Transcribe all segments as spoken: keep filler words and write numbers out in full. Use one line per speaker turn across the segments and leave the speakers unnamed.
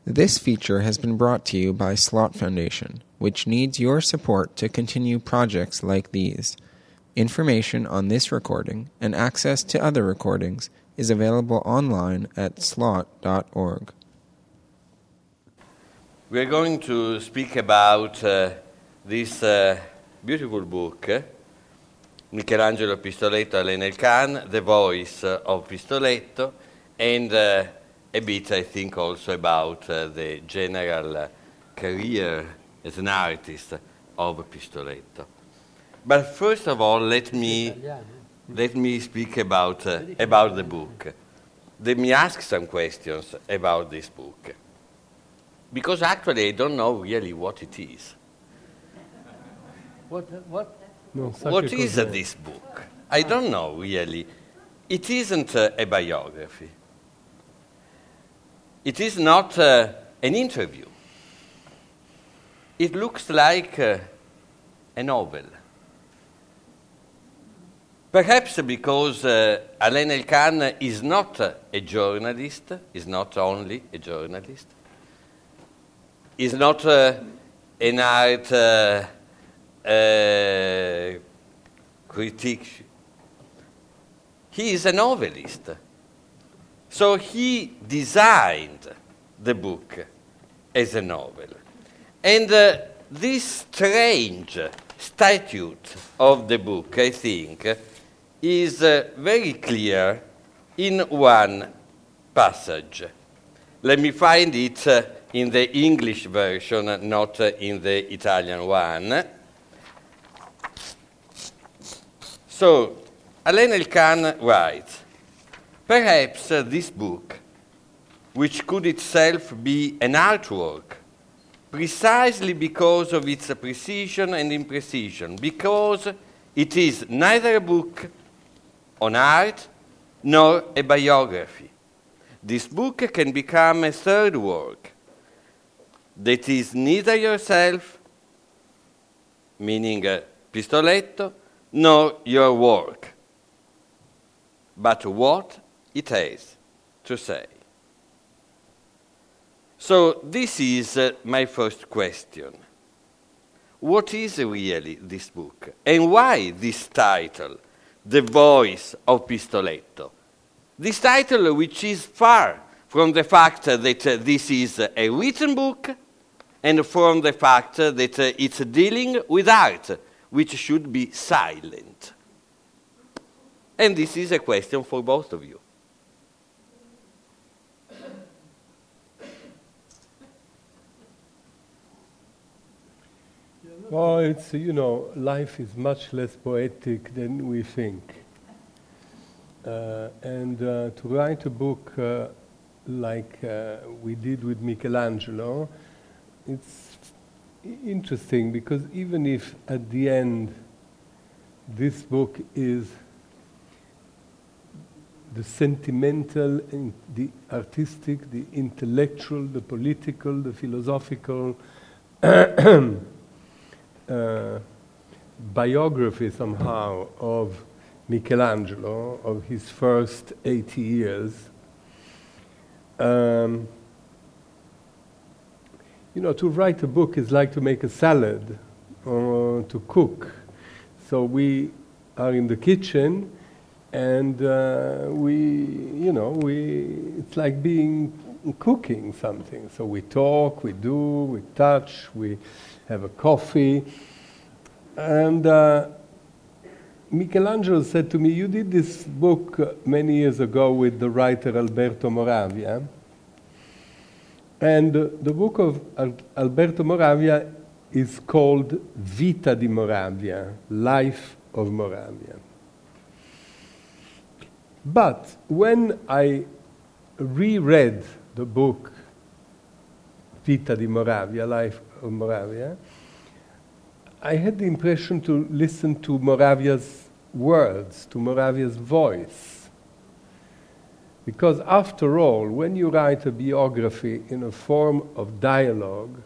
This feature has been brought to you by Slot Foundation, which needs your support to continue projects like these. Information on this recording and access to other recordings is available online at slot dot org.
We are going to speak about uh, this uh, beautiful book, eh? Michelangelo Pistoletto, Alain Elkann, The Voice of Pistoletto, and uh, a bit, I think, also about uh, the general uh, career as an artist of Pistoletto. But first of all, let me let me speak about uh, about the book. Let me ask some questions about this book, because actually I don't know really what it is.
What? What?
No,
What is uh, this book? I don't know really. It isn't uh, a biography. It is not uh, an interview. It looks like uh, a novel. Perhaps because uh, Alain Elkann is not uh, a journalist, is not only a journalist, is not uh, an art uh, uh, critic. He is a novelist. So he designed the book as a novel. And uh, this strange statute of the book, I think, is uh, very clear in one passage. Let me find it uh, in the English version, not uh, in the Italian one. So, Alain Elkann writes, perhaps uh, this book, which could itself be an artwork, precisely because of its precision and imprecision, because it is neither a book on art nor a biography. This book can become a third work that is neither yourself, meaning uh, Pistoletto, nor your work, but what it has to say. So this is uh, my first question. What is really this book? And why this title, The Voice of Pistoletto? This title which is far from the fact that uh, this is a written book and from the fact that uh, it's dealing with art, which should be silent. And this is a question for both of you.
Well, it's, you know, life is much less poetic than we think. Uh, and uh, to write a book uh, like uh, we did with Michelangelo, it's interesting because even if at the end this book is the sentimental, and the artistic, the intellectual, the political, the philosophical Uh, biography somehow of Michelangelo, of his first eighty years. Um, you know, to write a book is like to make a salad or to cook. So we are in the kitchen and uh, we, you know, we, it's like being cooking something. So we talk, we do, we touch, we have a coffee. And uh, Michelangelo said to me, you did this book uh, many years ago with the writer Alberto Moravia. And uh, the book of Al- Alberto Moravia is called Vita di Moravia, Life of Moravia. But when I reread the book Vita di Moravia, Life of Moravia, I had the impression to listen to Moravia's words, to Moravia's voice. Because after all, when you write a biography in a form of dialogue,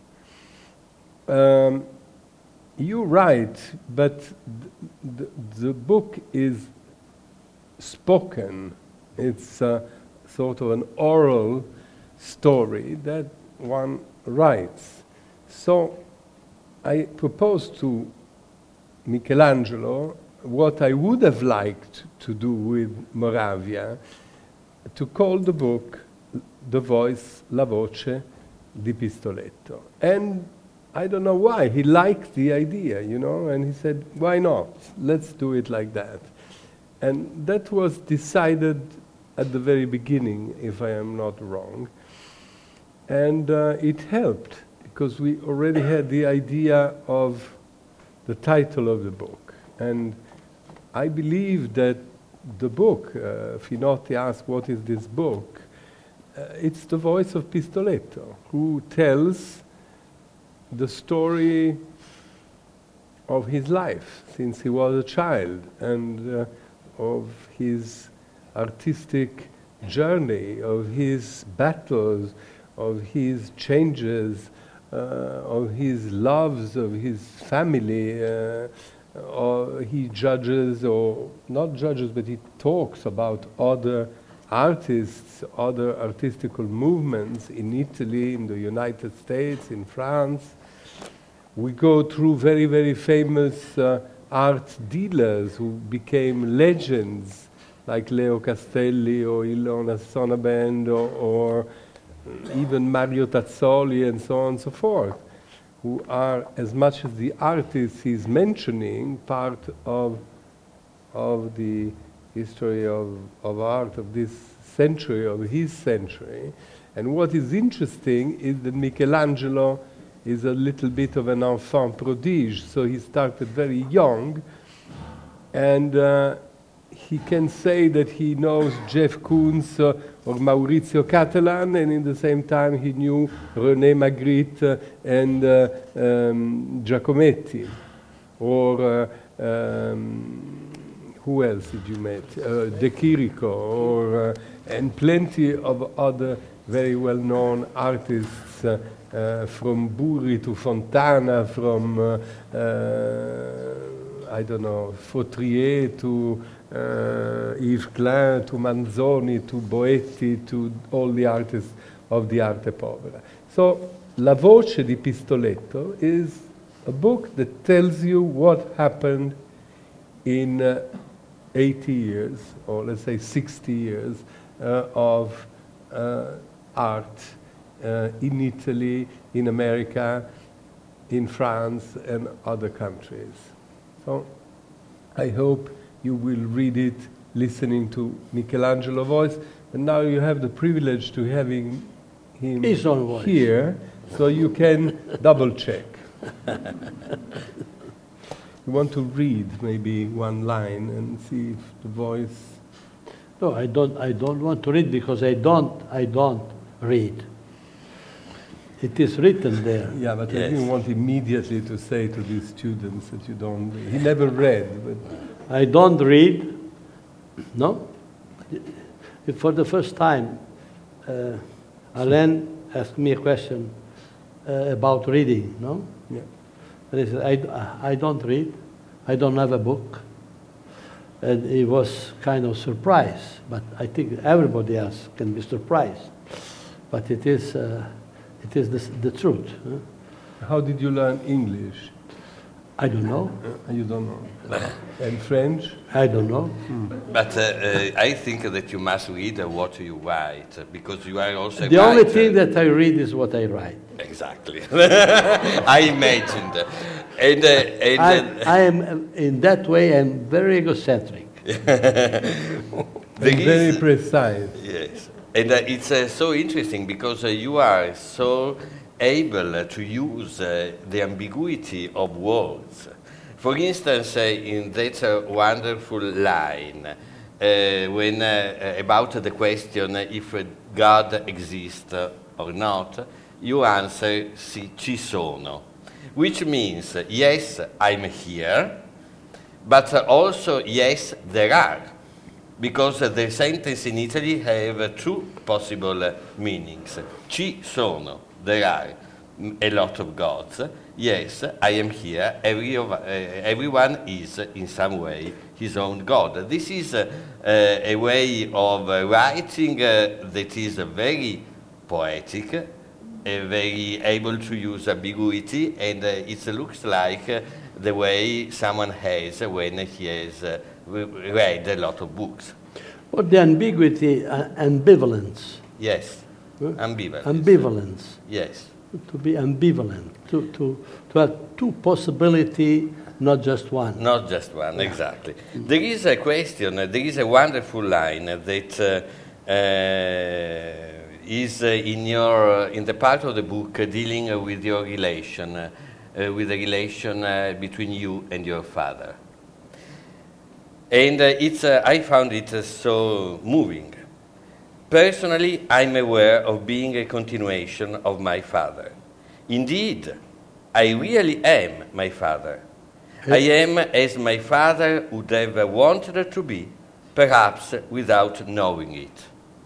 um, you write, but th- th- the book is spoken. It's uh, sort of an oral story that one writes. So I proposed to Michelangelo what I would have liked to do with Moravia, to call the book The Voice, La Voce di Pistoletto. And I don't know why, he liked the idea, you know, and he said, why not? Let's do it like that. And that was decided at the very beginning, if I am not wrong. And uh, it helped, because we already had the idea of the title of the book. And I believe that the book, uh, Finotti asked, what is this book? Uh, it's the voice of Pistoletto, who tells the story of his life since he was a child, and uh, of his artistic journey, of his battles, of his changes, uh, of his loves, of his family. Uh, or he judges, or not judges, but he talks about other artists, other artistical movements in Italy, in the United States, in France. We go through very, very famous uh, art dealers who became legends, like Leo Castelli or Ilona Sonnabend, or, or even Mario Tazzoli, and so on and so forth, who are, as much as the artists he's mentioning, part of, of the history of, of art of this century, of his century. And what is interesting is that Michelangelo is a little bit of an enfant prodige, so he started very young, and uh, he can say that he knows Jeff Koons uh, or Maurizio Cattelan, and in the same time he knew René Magritte uh, and uh, um, Giacometti, or uh, um, who else did you meet? Uh, De Chirico, or uh, and plenty of other very well-known artists, uh, uh, from Burri to Fontana, from uh, uh, I don't know, Fautrier to uh, Yves Klein, to Manzoni, to Boetti, to all the artists of the Arte Povera. So, La Voce di Pistoletto is a book that tells you what happened in uh, eighty years, or let's say sixty years, uh, of uh, art uh, in Italy, in America, in France, and other countries. So I hope you will read it listening to Michelangelo's voice. And now you have the privilege to having him
His own voice.
Here, so you can double check. You want to read maybe one line and see if the voice...
No, I don't, I don't want to read because I don't, I don't read. It is written there.
Yeah, but
Yes.
I didn't want immediately to say to these students that you don't read. He never read, but...
I don't read, no? For the first time, uh, Alain asked me a question uh, about reading, no?
Yeah.
And I said, I, I don't read, I don't have a book. And he was kind of surprised, but I think everybody else can be surprised. But it is, uh, it is the, the truth. Huh?
How did you learn English?
I don't know.
Uh, You don't know. And French?
I don't know.
But uh, uh, I think that you must read uh, what you write, uh, because you are also a
The only
writer.
thing that I read is what I write.
Exactly. I imagined. And, uh, and,
I,
uh,
I am, um, in that way, I'm very egocentric.
there
And very
is-
precise.
Yes, and uh, it's uh, so interesting because uh, you are so able uh, to use uh, the ambiguity of words. For instance, uh, in that uh, wonderful line, uh, when uh, about the question if uh, God exists uh, or not, you answer "Sì, ci sono," which means uh, yes, I'm here, but uh, also yes, there are. Because uh, the sentence in Italy have uh, two possible uh, meanings. Ci sono, there are mm, a lot of gods. Yes, I am here. Every of, uh, everyone is, uh, in some way, his own god. This is uh, uh, a way of uh, writing uh, that is uh, very poetic, uh, very able to use ambiguity, and uh, it looks like uh, the way someone has when he has uh, read a lot of books.
What the ambiguity, uh, ambivalence.
Yes,
Huh?
ambivalence.
Ambivalence.
Yes.
To be ambivalent, to, to, to have two possibilities, not just one.
Not just one, exactly. There is a question, uh, there is a wonderful line that uh, uh, is uh, in your uh, in the part of the book uh, dealing uh, with your relation, uh, uh, with the relation uh, between you and your father. And uh, it's uh, I found it uh, so moving. Personally, I'm aware of being a continuation of my father. Indeed, I really am my father. I am as my father would have wanted to be, perhaps without knowing it.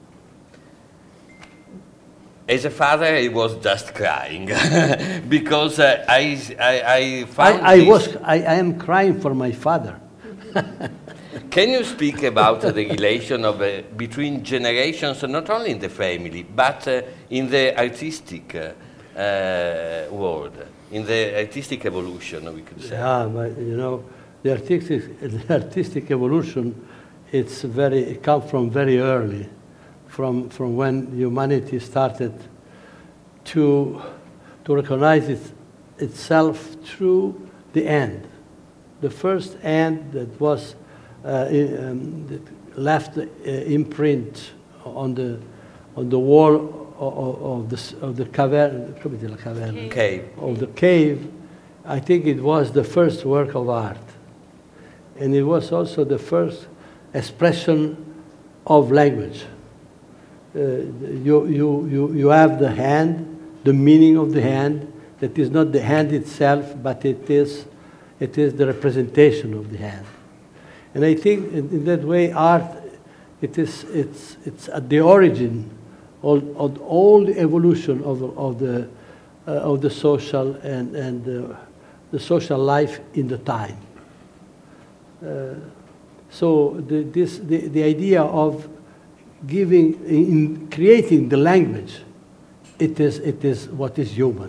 As a father, I was just crying because uh, I, I, I found
I, I,
this.
was, I, I am crying for my father.
Can you speak about the relation of, uh, between generations, not only in the family, but uh, in the artistic uh, uh, world, in the artistic evolution, we could say?
Yeah, but you know, the artistic, the artistic evolution, it's very, it comes from very early, from from when humanity started to to recognize it, itself through the end, the first end that was uh, um, that left uh, imprint on the on the wall of, of the of the cavern,
Cave.
of the cave. I think it was the first work of art, and it was also the first expression of language. Uh, you, you, you, you have the hand, the meaning of the hand, that is not the hand itself, but it is, it is the representation of the hand. And I think in, in that way, art, it is, it's, it's at the origin of, of all the evolution of, of, the, uh, of the social and, and uh, the social life in the time. Uh, so the, this, the, the idea of giving, in creating the language, it is, it is what is human.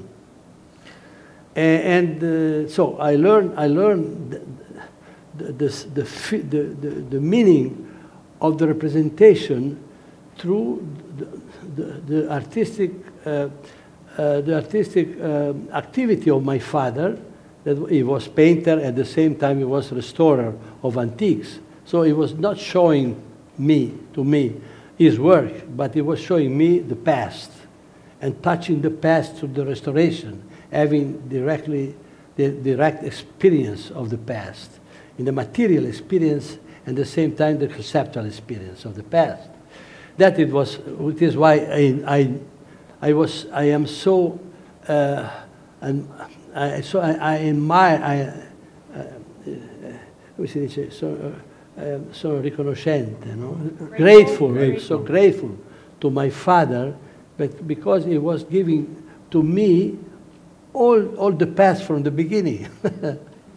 And, and uh, so I learned, I learned the, the, the, the, the, the meaning of the representation through the, the, the artistic, uh, uh, the artistic um, activity of my father. That he was painter, at the same time he was restorer of antiques. So he was not showing me, to me, his work, but he was showing me the past and touching the past through the restoration, having directly the direct experience of the past, in the material experience and at the same time the conceptual experience of the past. That it was, it is why I, I, I was, I am so, uh, and I, so I, I admire, I, uh, come si dice, so, uh, sono riconoscente, no? Grateful, grateful, so grateful to my father, but because he was giving to me all, all the past from the beginning. uh,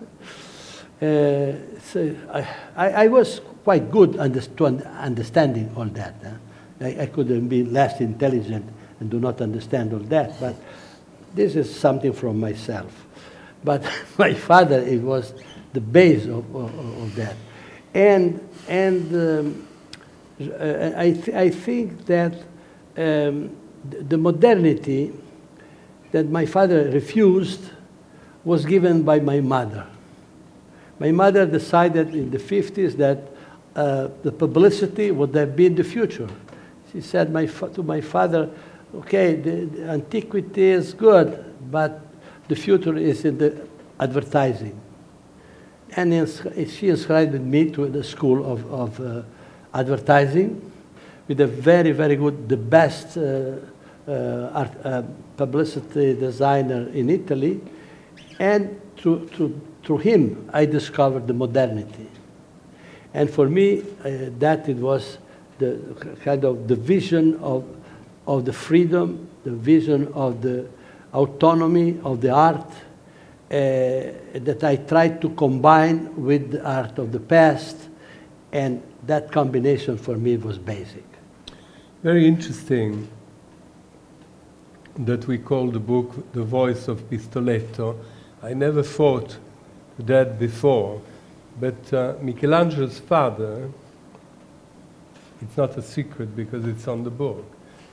so I, I, I was quite good under, to understanding all that. Huh? I, I could be less intelligent and do not understand all that, but this is something from myself. But my father, it was the base of, of, of that. And, and um, I, th I think that um, the modernity that my father refused was given by my mother. My mother decided in the fifties that uh, the publicity would have been the future. She said my to my father, okay, the, the antiquity is good, but the future is in the advertising. And she inscribed me to the school of, of uh, advertising with a very, very good, the best uh, uh, art, uh, publicity designer in Italy. And through, through, through him, I discovered the modernity. And for me, uh, that it was the kind of the vision of, of the freedom, the vision of the autonomy of the art, Uh, that I tried to combine with the art of the past, and that combination for me was basic.
Very interesting. that we call the book The Voice of Pistoletto. I never thought that before, but uh, Michelangelo's father, it's not a secret because it's on the book,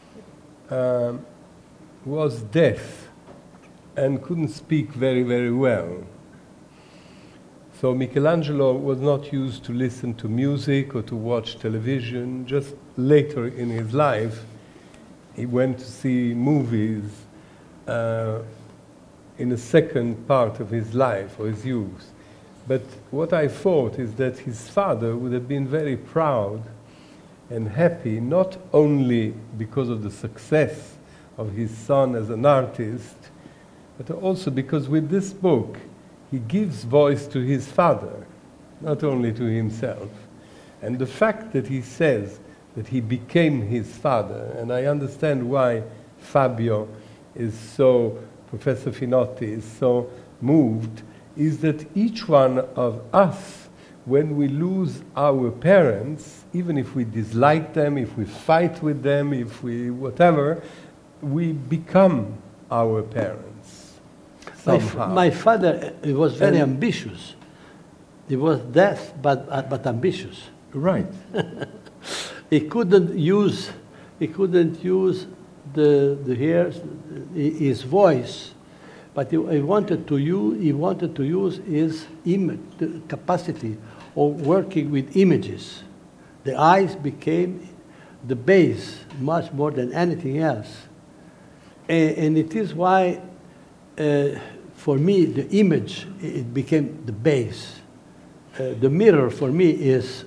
um, was deaf and couldn't speak very, very well. So Michelangelo was not used to listen to music or to watch television. Just later in his life, he went to see movies uh, in the second part of his life or his youth. But what I thought is that his father would have been very proud and happy, not only because of the success of his son as an artist, but also because with this book, he gives voice to his father, not only to himself. And the fact that he says that he became his father, and I understand why Fabio is so, Professor Finotti is so moved, is that each one of us, when we lose our parents, even if we dislike them, if we fight with them, if we whatever, we become our parents
My,
somehow.
f- my father uh, he was very
And-
ambitious. He was deaf, but uh, but ambitious.
Right.
He couldn't use he couldn't use the the hairs, his voice, but he, he wanted to use he wanted to use his image the capacity of working with images. The eyes became the base much more than anything else, and, and it is why, uh, for me, the image it became the base. Uh, the mirror for me is,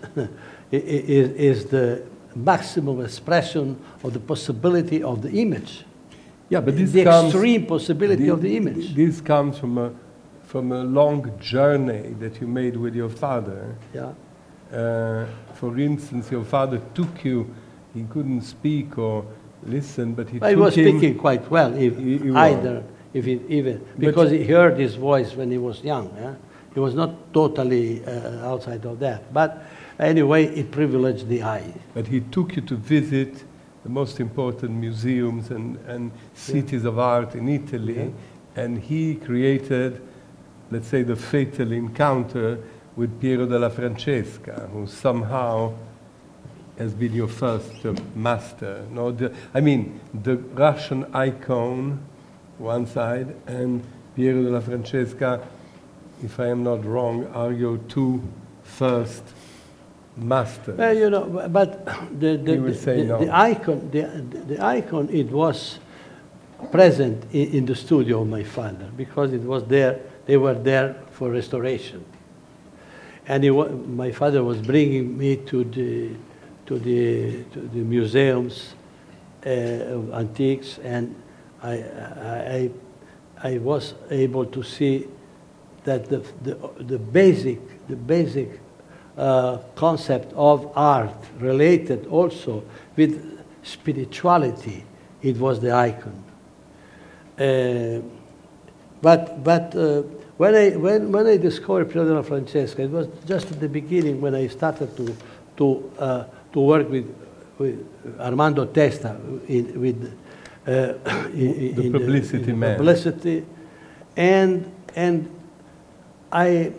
is, is the maximum expression of the possibility of the image.
Yeah, but this
the
comes,
extreme possibility
thi-
of the image.
This comes from a from a long journey that you made with your father.
Yeah.
Uh, for instance, your father took you. He couldn't speak or listen, but he
But he
took
was
him.
speaking quite well, if
He- he was.
either, if it even because he heard his voice when he was young. Yeah? He was not totally uh, outside of that, but anyway, it privileged the eye.
But he took you to visit the most important museums and, and cities of art in Italy,
Yeah.
and he created, let's say, the fatal encounter with Piero della Francesca, who somehow has been your first uh, master. No, the, I mean, the Russian icon, one side, and Piero della Francesca, if I am not wrong, are your two first masters.
Well, you know, but the the,
He will
the,
say
the,
no.
the icon, the, the icon, it was present in, in the studio of my father because it was there. They were there for restoration, and he wa- my father was bringing me to the to the to the museums uh, of antiques, and I I I was able to see that the the, the basic the basic uh, concept of art related also with spirituality. It was the icon. Uh, but but uh, when I when, when I discovered Piero della Francesca, it was just at the beginning when I started to to uh, to work with, with Armando Testa in, with uh, in,
The
in
publicity
in
man.
publicity, and and I.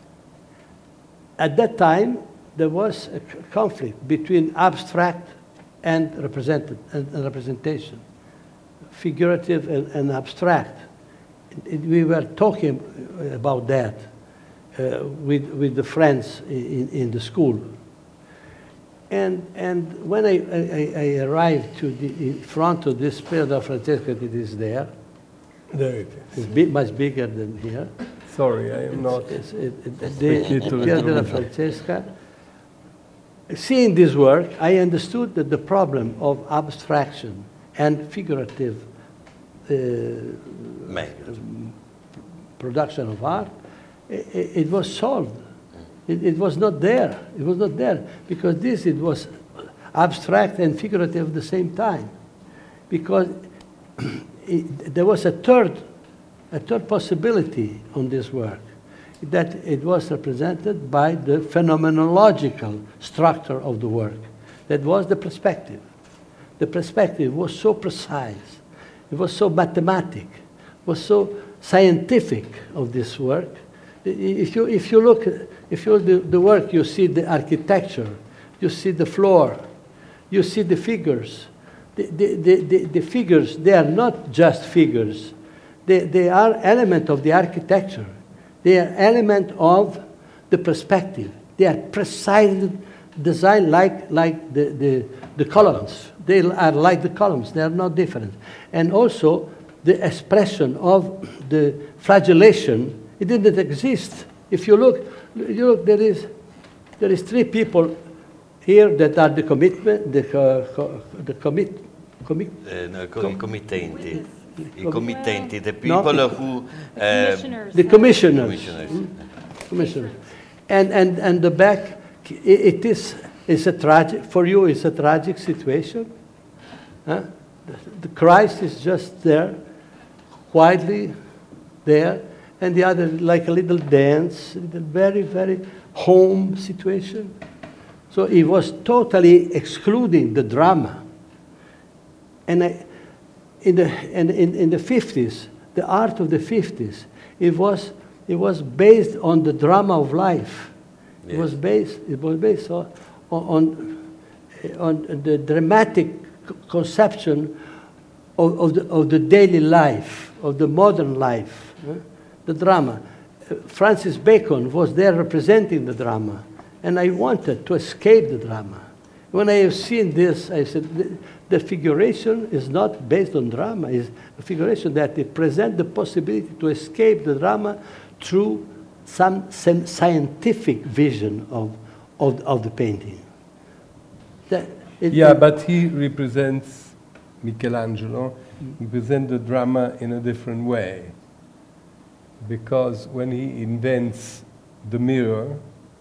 At that time, there was a c- conflict between abstract and represented and, and representation, figurative and, and abstract. It- we were talking about that uh, with with the friends in, in the school. And and when I, I, I arrived to the in front of this Piero della Francesca, it is there.
There it is.
It's big, much bigger than here.
Sorry, I am not.
It's- it- it-
Speak
the
it to
Piero
the
della
room.
Francesca. Seeing this work, I understood that the problem of abstraction and figurative uh,
Meglio.
production of art, i- i- it was solved. It, it was not there. It was not there because this it was abstract and figurative at the same time, because it, there was a third, a third possibility on this work, that it was represented by the phenomenological structure of the work. That was the perspective. The perspective was so precise. it was so mathematic, it was so scientific of this work. If you, if you look, if you look the, the work, you see the architecture, you see the floor, you see the figures. The, the, the, the, the figures, they are not just figures. They, they are element of the architecture. They are element of the perspective. They are precisely designed like, like the, the, the columns. They are like the columns. They are not different. And also, the expression of the flagellation, it didn't exist. If you look, you look there is, there is three people here that are the commitment, the, uh, the commit, commit,
Eh, no, co-
com-
I committenti. I
Com-
committenti, the
No.
people who... eh,
Commissioners.
the commissioners.
Commissioners.
Mm, commissioners. And, and, and the back, i- it is, is a tragic, for you it's a tragic situation. Huh? The, the Christ is just there, quietly there, and the other like a little dance, a little very, very home situation. So he was totally excluding the drama. And I, in the and in, in the fifties, the art of the fifties, it was it was based on the drama of life. It
Yes.
was based it was based on on, on the dramatic c- conception of, of the of the daily life, of the modern life, eh? The drama. Uh, Francis Bacon was there representing the drama, and I wanted to escape the drama. When I have seen this, I said, the, the figuration is not based on drama. It's a figuration that it presents the possibility to escape the drama through some sen- scientific vision of, of, of the painting. That it-
Yeah,
it-
but he represents Michelangelo, he presents the drama in a different way. Because when he invents the mirror,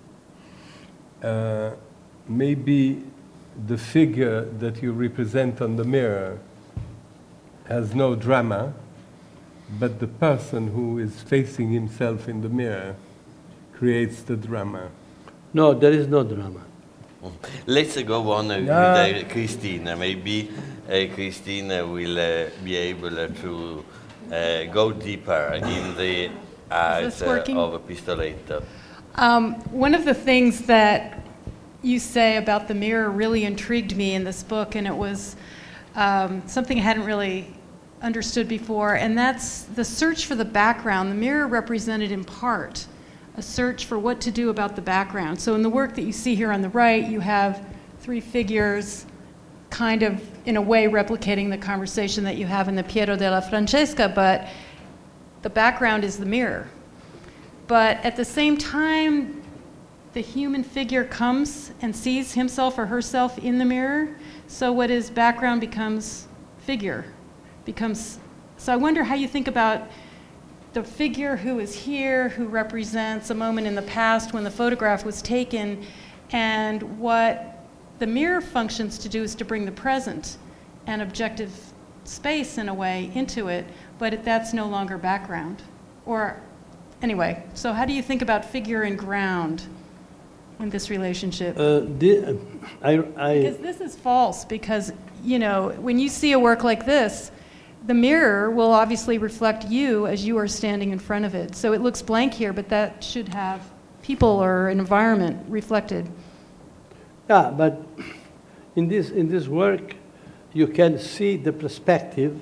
uh, maybe the figure that you represent on the mirror has no drama, but the person who is facing himself in the mirror creates the drama.
no, there is no drama.
Let's go on uh,
Yeah.
with uh, Christina. Maybe uh, Christina will uh, be able uh, to uh, go deeper in the art
this
uh,
working?
of Pistoletto.
Um, one of the things that you say about the mirror really intrigued me in this book, and it was um, something I hadn't really understood before, and that's the search for the background. The mirror represented in part a search for what to do about the background. So in the work that you see here on the right, you have three figures kind of, in a way, replicating the conversation that you have in the Piero della Francesca, but the background is the mirror. But at the same time, the human figure comes and sees himself or herself in the mirror, so what is background becomes figure, becomes. So I wonder how you think about the figure who is here, who represents a moment in the past when the photograph was taken, and what the mirror functions to do is to bring the present and objective space, in a way, into it, but that's no longer background. Or, anyway, so how do you think about figure and ground in this relationship?
Uh, the, I, I,
Because this is false, because, you know, when you see a work like this, the mirror will obviously reflect you as you are standing in front of it. So it looks blank here, but that should have people or an environment reflected.
yeah, but in this, in this work, you can see the perspective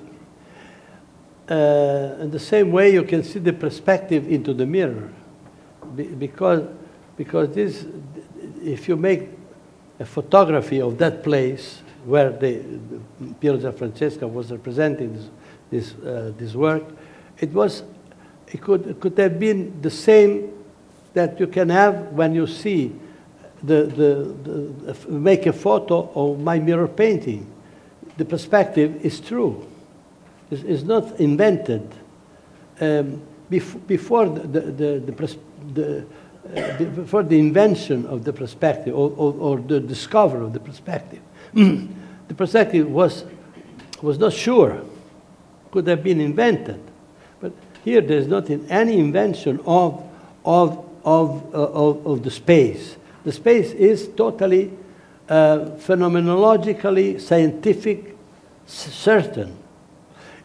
uh, in the same way you can see the perspective into the mirror. Be, because, because this, if you make a photography of that place where the, the Piero della Francesca was representing this, this, uh, this work, it was, it could, it could have been the same that you can have when you see the, the, the, make a photo of my mirror painting. The perspective is true. It's, it's not invented. Um, bef- before the, the, the, the, pers- the, uh, the, before the invention of the perspective or, or, or the discovery of the perspective, the perspective was, was not sure, could have been invented. But here there's not in any invention of, of, of, uh, of, of the space. The space is totally uh, phenomenologically scientific, c- certain.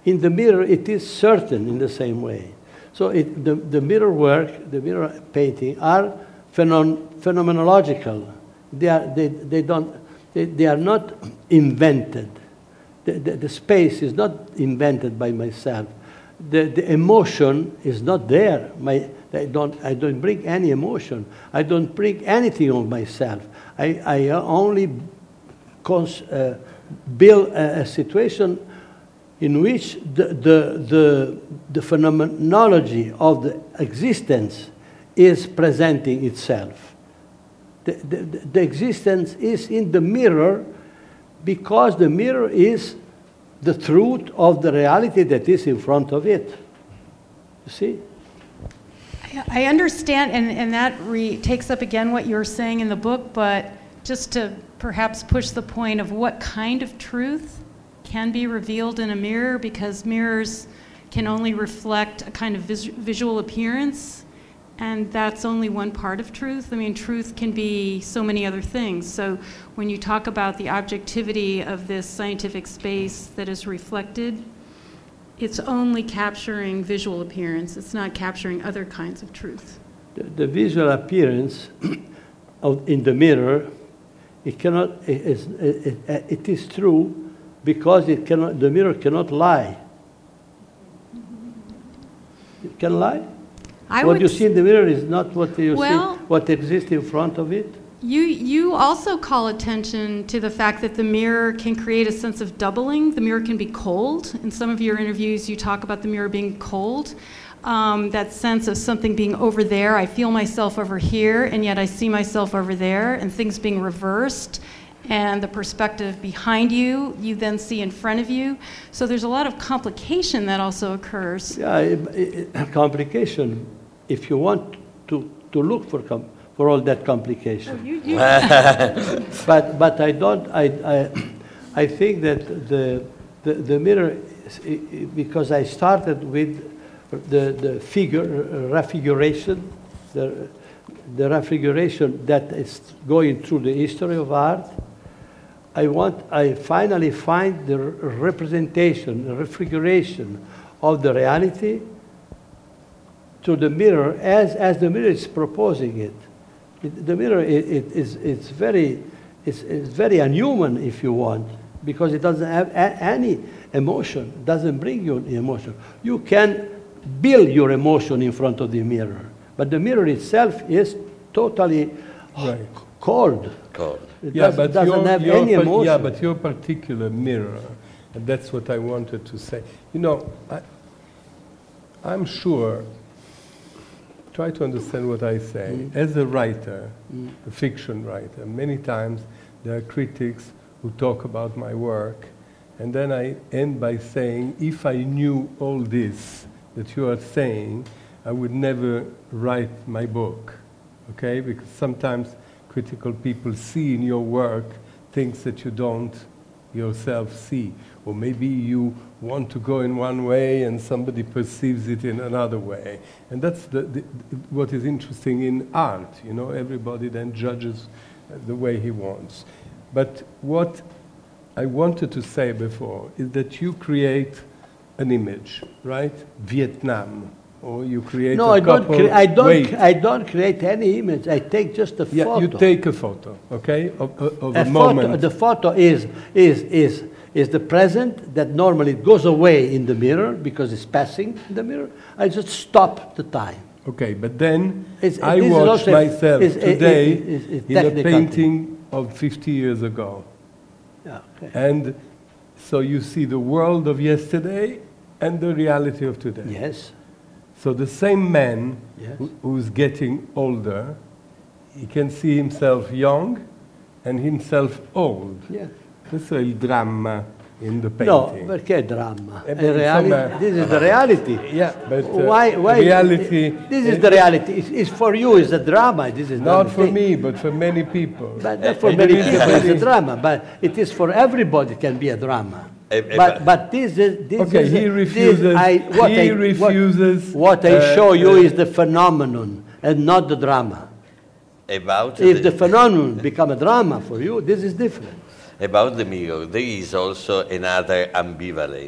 in the mirror, it is certain in the same way. So it, the, the mirror work, the mirror painting are phenom- phenomenological. They are, they, they don't, they, they are not invented. The, the, the space is not invented by myself. The, the emotion is not there. My, I, don't, I don't bring any emotion. I don't bring anything of myself. I, I only cons- uh, build a, a situation in which the, the, the, the phenomenology of the existence is presenting itself. The, the, the existence is in the mirror because the mirror is the truth of the reality that is in front of it. You see?
I understand, and, and that re- takes up again what you were saying in the book, but just to perhaps push the point of what kind of truth can be revealed in a mirror, because mirrors can only reflect a kind of vis- visual appearance, and that's only one part of truth. I mean, truth can be so many other things. So when you talk about the objectivity of this scientific space that is reflected, it's only capturing visual appearance. It's not capturing other kinds of truth.
The, the visual appearance of, in the mirror, it cannot. It is, it, it, it is true because it cannot. The mirror cannot lie. It can lie.
I
what
would
you see in the mirror is not what you
well,
see. What exists in front of it.
You you also call attention to the fact that the mirror can create a sense of doubling. The mirror can be cold. In some of your interviews, you talk about the mirror being cold. Um, that sense of something being over there. I feel myself over here, and yet I see myself over there, and things being reversed, and the perspective behind you, you then see in front of you. So there's a lot of complication that also occurs.
Yeah, it, it, complication. If you want to, to look for com- for all that complication.
Oh, you, you.
but but I don't. I I, I think that the the, the mirror, because I started with the the figure refiguration, the the refiguration that is going through the history of art. I want. I finally find the representation, the refiguration of the reality to the mirror as as the mirror is proposing it. It, the mirror it, it is it's very it's, it's very unhuman, if you want, because it doesn't have a, any emotion. It doesn't bring you emotion. You can build your emotion in front of the mirror, but the mirror itself is totally
right.
cold.
Cold.
It
Yeah,
does,
but
doesn't
your,
have
your
any
par-
emotion.
Yeah, but your particular mirror, and that's what I wanted to say. You know, I, I'm sure. Try to understand what I say. Mm. As a writer, mm. a fiction writer, many times there are critics who talk about my work, and then I end by saying, if I knew all this that you are saying, I would never write my book, okay? Because sometimes critical people see in your work things that you don't yourself see, or maybe you want to go in one way and somebody perceives it in another way. And that's the, the, what is interesting in art, you know, everybody then judges the way he wants. But what I wanted to say before is that you create an image, right? Vietnam, or you create
no,
a
I don't.
couple...
Cre- I don't.
Wait.
I don't create any image. I take just a
Yeah,
photo.
you take a photo, okay, of, of, of
a
a
photo,
moment.
The photo is is is is the present that normally goes away in the mirror because it's passing in the mirror. I just stop the time.
Okay, but then
It's-
I
this is
watch
also-
myself
is- is-
today
is- is
in a
technical
painting of fifty years ago.
Yeah, okay.
And so you see the world of yesterday and the reality of today.
Yes.
So the same man
Yes.
who, who's getting older, he can see himself young and himself old.
Yeah.
Questo è il dramma in the
No,
painting.
perché dramma?
Eh,
È
beh,
reality.
insomma-
This is the reality.
Yeah, but uh,
why? Why?
reality...
This is the reality. It's, it's for you. It's a drama. This is
Not
the
for
thing.
me, but for many people.
But not for
And
many
there is-
people,
there
it's a
is-
drama. But it is for everybody. Can be a drama.
Eh, eh,
but
but-
but this is this
Okay,
is
he
this
refuses-
I, what
he
I,
refuses,
What, what I
uh,
show you
uh,
is the phenomenon and not the drama.
About
If
the,
the phenomenon become a drama for you, this is different.
about the mirror, there is also another ambivalence.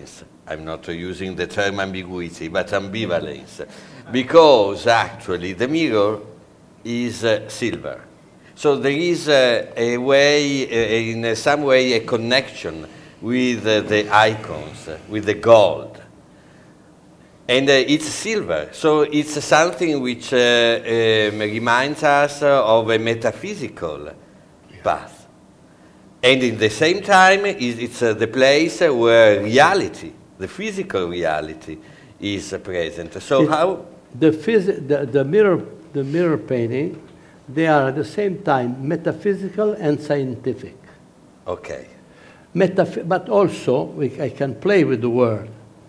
I'm not using the term ambiguity, but ambivalence, because actually the mirror is uh, silver. So there is uh, a way, uh, in uh, some way, a connection with uh, the icons, uh, with the gold. And uh, it's silver, so it's something which uh, um, reminds us uh, of a metaphysical path. And in the same time, it's uh, the place where reality, the physical reality, is uh, present. So
it,
how
the, phys- the the mirror the mirror painting, they are at the same time metaphysical and scientific.
Okay.
Metaph- but also we, I can play with the word.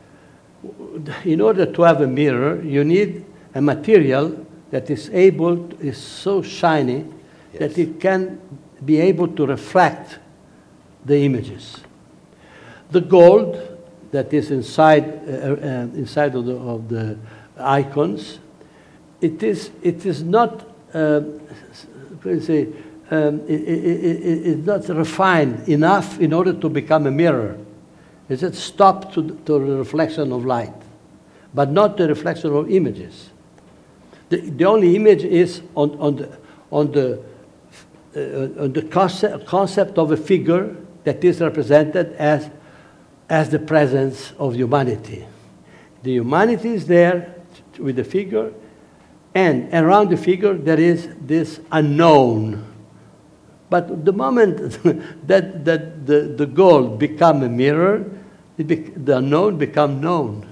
In order to have a mirror, you need a material that is able to, is so shiny
Yes.
that it can be able to reflect the images. The gold that is inside uh, uh, inside of the, of the icons, it is it is not uh, say um, it, it, it, it's not refined enough in order to become a mirror. It's just stopped to, to the reflection of light, but not the reflection of images. The, the only image is on, on the on the uh, on the concept, concept of a figure that is represented as as the presence of humanity. The humanity is there with the figure, and around the figure there is this unknown. But the moment that, that the, the gold become a mirror, it bec- the unknown become known.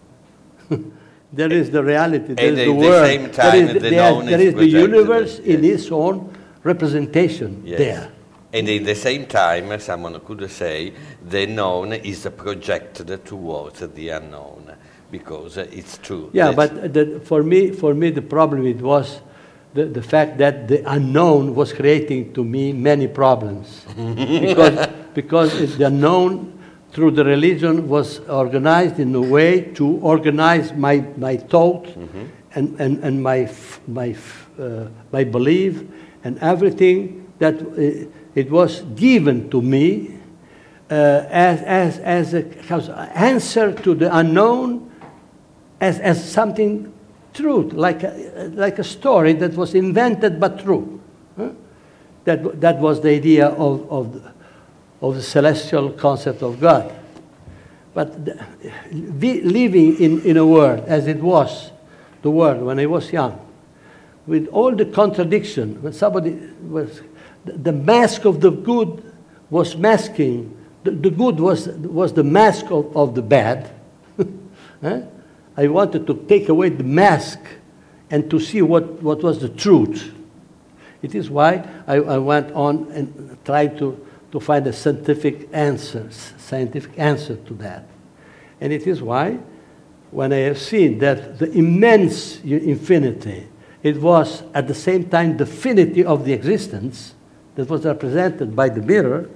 There is the reality, there
And
is
at
the
the
world,
same
there
time,
is,
the
there,
known
there
is
is the
projected,
universe in
yes.
its own representation
Yes.
there.
And in the same time, someone could say the known is projected towards the unknown, because it's true.
Yeah,
That's-
but the, for me, for me, the problem it was the, the fact that the unknown was creating to me many problems, because because it, the unknown through the religion was organized in a way to organize my my thought
mm-hmm.
and, and and my f- my f- uh, my belief and everything that uh, it was given to me uh, as as as a as an answer to the unknown. As, as something true, like a, like a story that was invented but true. Huh? That, that was the idea of, of, the, of the celestial concept of God. But the, vi- living in, in a world as it was, the world when I was young, with all the contradiction, when somebody was, the, the mask of the good was masking, the, the good was, was the mask of, of the bad. Huh? I wanted to take away the mask and to see what, what was the truth. It is why I, I went on and tried to, to find a scientific answer, scientific answer to that. And it is why, when I have seen that the immense infinity, it was at the same time the finity of the existence that was represented by the mirror,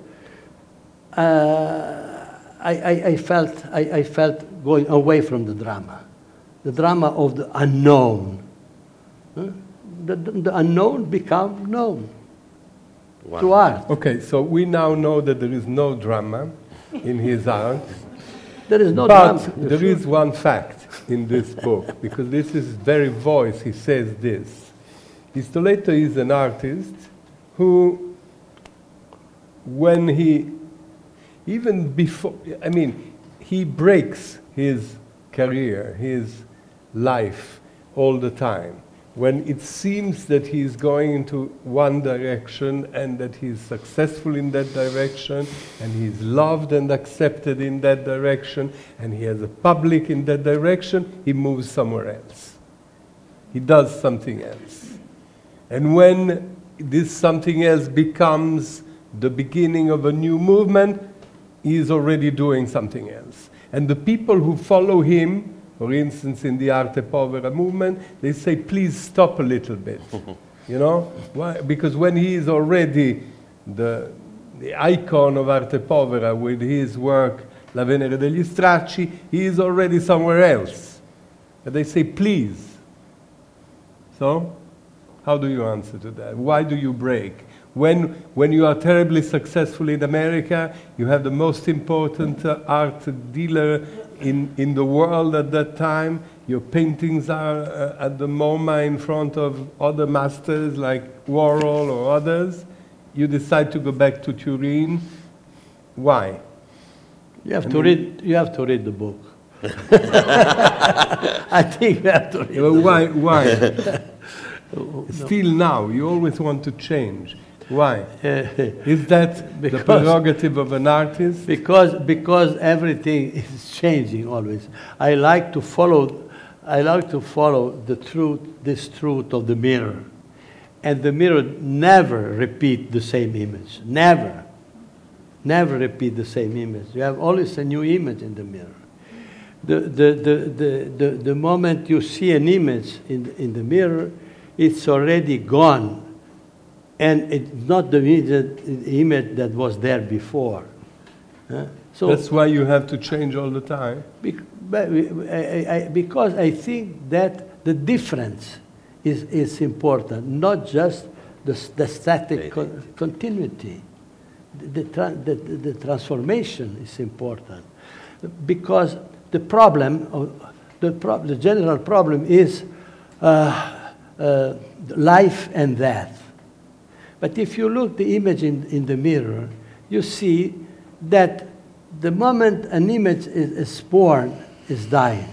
uh, I, I, I felt I, I felt going away from the drama. The drama of the unknown. Huh? The, the, the unknown become known
Wow.
through art.
Okay, so we now know that there is no drama in his art,
There is no
but
drama.
there is one fact in this book, because this is his very voice, he says this. Pistoletto is an artist who, when he, even before, I mean, he breaks his career, his life all the time. When it seems that he's going into one direction and that he's successful in that direction and he's loved and accepted in that direction and he has a public in that direction, he moves somewhere else. He does something else. And when this something else becomes the beginning of a new movement, he is already doing something else. And the people who follow him, for instance, in the Arte Povera movement, they say, please stop a little bit. You know? Why? Because when he is already the, the icon of Arte Povera with his work, La Venere degli Stracci, he is already somewhere else. And they say, please. So, how do you answer to that? Why do you break? When, when you are terribly successful in America, you have the most important uh, art dealer in, in the world at that time. Your paintings are uh, at the MoMA in front of other masters like Warhol or others. You decide to go back to Turin. Why?
You have
I
to
mean,
read. You have to read the book. I think you have to read.
Well,
the
why?
book.
Why? Still now, you always want to change. Why?
Uh,
Is that
Because-
the prerogative of an artist?
Because because everything is changing always. I like to follow. I like to follow the truth, this truth of the mirror, and the mirror never repeat the same image. Never, never repeat the same image. You have always a new image in the mirror. The the the the the, the moment you see an image in in the mirror, it's already gone. And it's not the image, the image that was there before. Huh? So
That's why you have to change all the time.
bec- but I- I- I- because I think that the difference is, is important, not just the, s- the static con- continuity. The, tra- the, the, the transformation is important. Because the problem, of, the, pro- the general problem is uh, uh, life and death. But if you look the image in, in the mirror, you see that the moment an image is, is born, is dying.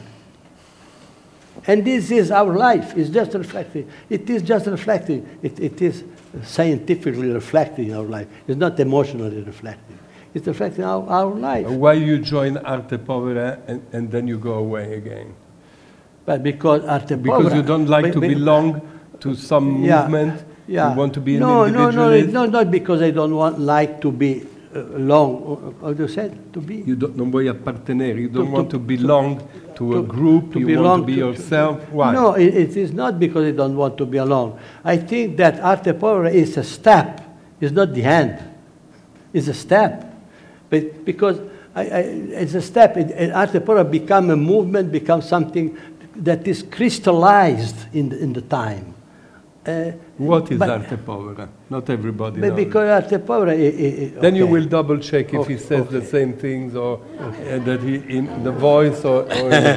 And this is our life. It's just reflecting. It is just reflecting. It, it is scientifically reflecting our life. It's not emotionally reflecting. It's reflecting our, our life.
Why you join Arte Povera and, and then you go away again?
But because Arte
Because
Povera-
you don't like
be-
to
be-
belong to some
Yeah,
movement?
Yeah.
You want to be an
no, no, no,
individualist?
no, not because I don't want like to be uh, long. How do you say it? To be.
You don't, non vuoi appartenere, you don't
To-
want
to-
to belong to a
to-
group,
to
you
belong
want to be
to-
yourself. Why?
No, it, it is not because I don't want to be alone. I think that Arte Povera is a step. It's not the end. It's a step. But because I, I, it's a step. It, it, Arte Povera become a movement, become something that is crystallized in the, in the time. Uh,
What is
but-
Arte Povera? Not everybody
But
knows.
because Arte Povera, i- i- i-
Then you
okay.
will double check if
Okay,
he says the
okay.
same things or uh, that he in the voice or, or in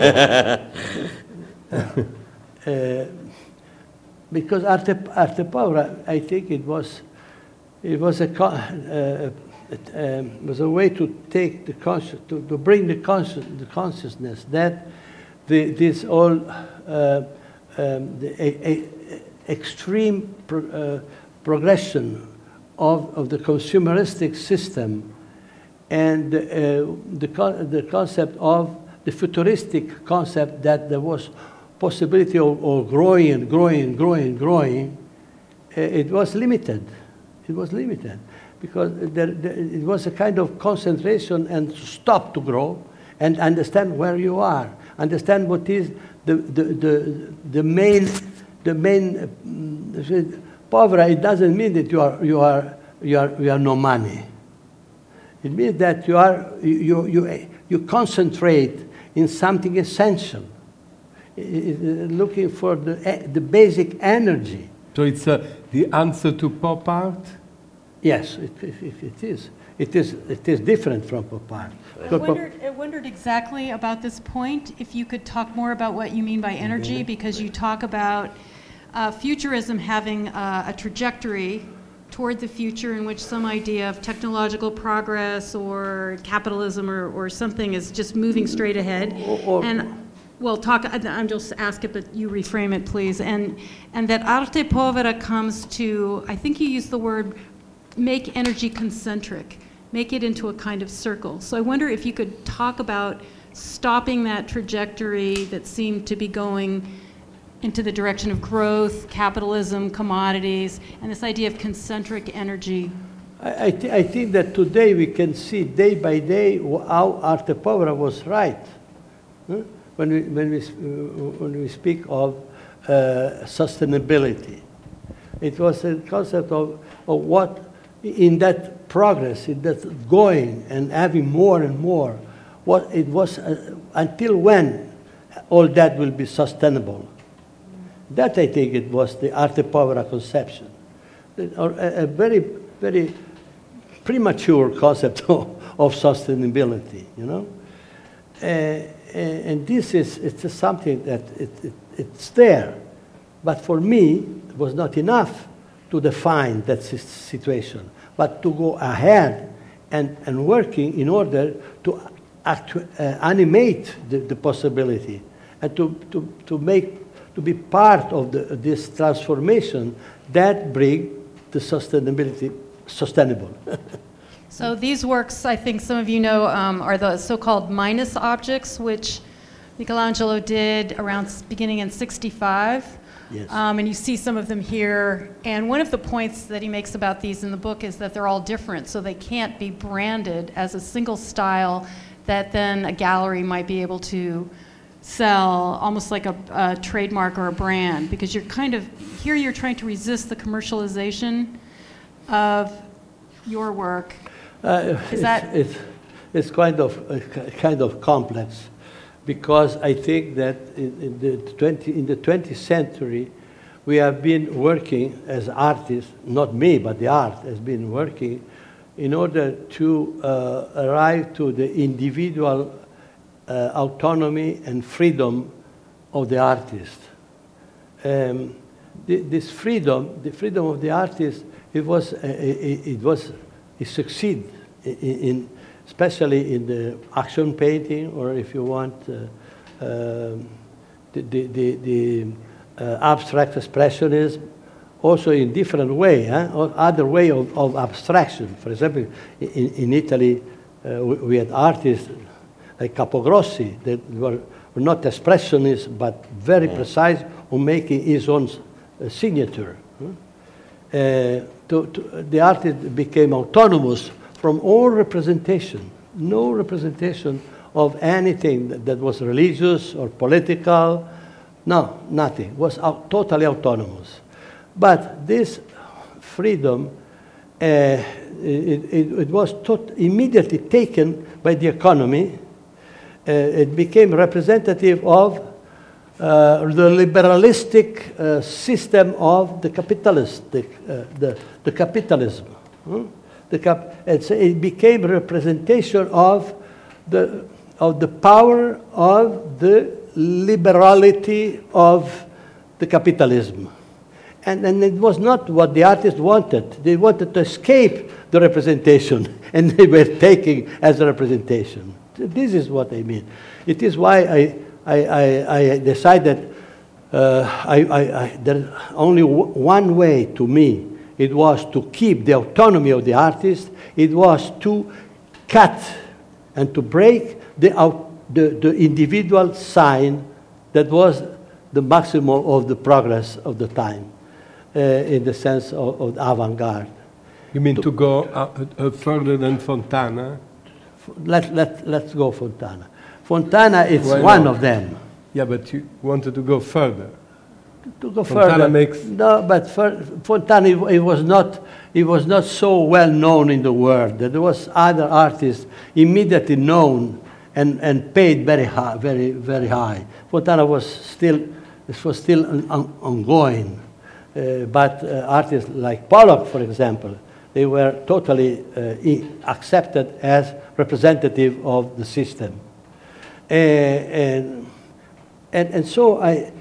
Uh, because Arte, Arte Povera, I think it was, it was a, co- uh, it, um, was a way to take the conscious, to, to bring the conscious, the consciousness that the, this all uh, um, the a, a extreme pro, uh, progression of, of the consumeristic system and uh, the, con- the concept of the futuristic concept that there was possibility of, of growing and growing and growing and growing, uh, it was limited. It was limited because there, there, it was a kind of concentration and stop to grow and understand where you are, understand what is the, the, the, the main, the main uh, povera. It doesn't mean that you are, you are, you are, you have no money. It means that you are, you, you, you concentrate in something essential, looking for the, the basic energy.
So it's uh, the answer to pop art?
Yes, it, it, it is. It is. It is different from pop art.
I wondered, I wondered exactly about this point, if you could talk more about what you mean by energy, because you talk about uh, futurism having uh, a trajectory toward the future in which some idea of technological progress or capitalism or, or something is just moving straight ahead.
Or- or-
and well, talk. I'm just ask it, but you reframe it, please. And and that Arte Povera comes to, I think you used the word, make energy concentric, make it into a kind of circle. So I wonder if you could talk about stopping that trajectory that seemed to be going into the direction of growth, capitalism, commodities, and this idea of concentric energy.
I, I, th- I think that today we can see day by day wh- how Arte Povera was right. Huh? When we, when, we, s- uh, when we speak of uh, sustainability. It was a concept of, of what, in that progress, in that going and having more and more, what it was, uh, until when all that will be sustainable. That I think it was the Arte Povera conception. or a, a very, very premature concept of, of sustainability, you know? Uh, and this is it's something that it, it, it's there. But for me, it was not enough to define that situation, but to go ahead and, and working in order to actu- uh, animate the, the possibility and to, to, to make to be part of the, this transformation that bring the sustainability sustainable.
So these works, I think some of you know, um, are the so-called minus objects, which Michelangelo did around s- beginning in sixty-five.
Yes.
Um, and you see some of them here. And one of the points that he makes about these in the book is that they're all different, so they can't be branded as a single style that then a gallery might be able to sell, almost like a, a trademark or a brand, because you're kind of, here you're trying to resist the commercialization of your work.
Uh,
Is
it's,
that-
it's, it's kind of uh, kind of complex, because I think that in, in the twenty in the twentieth century, we have been working as artists. Not me, but the art has been working in order to uh, arrive to the individual uh, autonomy and freedom of the artist. Um, th- this freedom, the freedom of the artist, it was uh, it, it was. It succeed in, in, especially in the action painting, or if you want, uh, uh, the, the, the, the uh, abstract expressionism, also in different way, huh? Or other way of, of abstraction. For example, in, in Italy, uh, we, we had artists like Capogrossi that were, were not expressionists, but very precise on making his own uh, signature. Huh? Uh, to, to, the artist became autonomous from all representation, no representation of anything that, that was religious or political, no, nothing, was out, totally autonomous. But this freedom, uh, it, it, it was tot- immediately taken by the economy. Uh, it became representative of Uh, the liberalistic uh, system of the capitalistic, uh, the, the capitalism. Hmm? The cap- it's, it became representation of the, of the power of the liberality of the capitalism. And, and it was not what the artists wanted. They wanted to escape the representation, and they were taking as a representation. This is what I mean. It is why I I, I, I decided uh, I, I, I, there's only w- one way to me. It was to keep the autonomy of the artist. It was to cut and to break the, out, the, the individual sign that was the maximum of the progress of the time, uh, in the sense of, of avant-garde.
You mean
To-
to go uh, uh, further than Fontana?
Let, let, let's go Fontana. Fontana is
Why
one
not?
of them.
Yeah, but you wanted to go further.
To go
Fontana
further,
makes-
no, but for, Fontana, it, it was not, it was not so well known in the world. There was other artists immediately known and, and paid very high, very very high. Fontana was still, it was still on, on, ongoing, uh, but uh, artists like Pollock, for example, they were totally uh, i- accepted as representative of the system. Uh, and, and, and so I,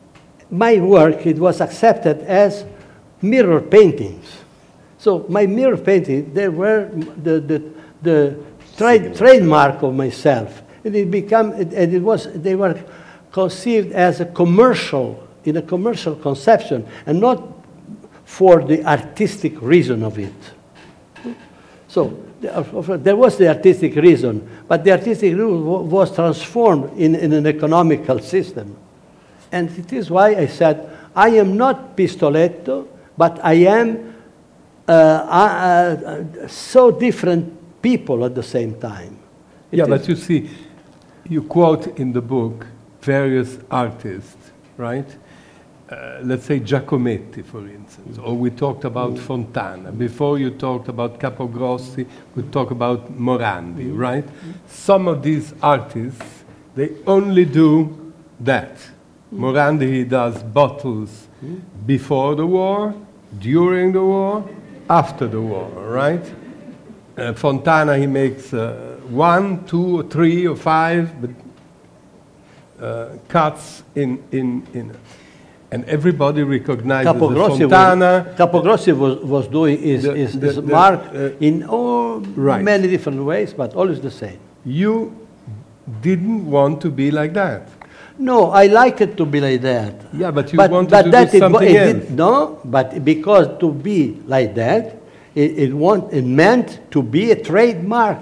my work, it was accepted as mirror paintings. So my mirror painting, they were the, the, the trade, trademark of myself. And it became, and it was, they were conceived as a commercial, in a commercial conception, and not for the artistic reason of it. So there was the artistic reason, but the artistic reason was transformed in, in an economical system. And it is why I said, I am not Pistoletto, but I am uh, uh, uh, so different people at the same time. It
yeah,
is-
but you see, you quote in the book various artists, right? Uh, let's say Giacometti, for instance, or we talked about Fontana. Before you talked about Capogrossi, we talked about Morandi, right? Some of these artists, they only do that. Morandi, he does bottles before the war, during the war, after the war, right? Uh, Fontana, he makes uh, one, two, or three, or five but, uh, cuts in, in, in and everybody recognizes the Fontana.
Was, Capogrossi was, was doing his,
the,
his,
the,
his
the,
mark
uh,
in all
right.
many different ways, but always the same.
You didn't want to be like that.
No, I like it to be like that.
Yeah, but you
but,
wanted
but
to
that
do
it,
something
it
else.
Did, no, but because to be like that, it, it, want, it meant to be a trademark.